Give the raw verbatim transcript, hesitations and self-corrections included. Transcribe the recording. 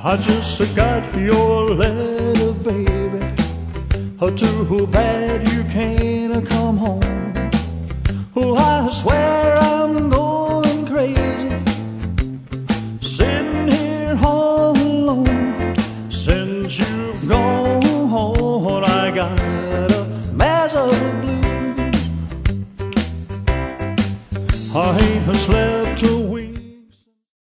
I just got your letter, baby. Oh, too bad you can't come home. Oh, I swear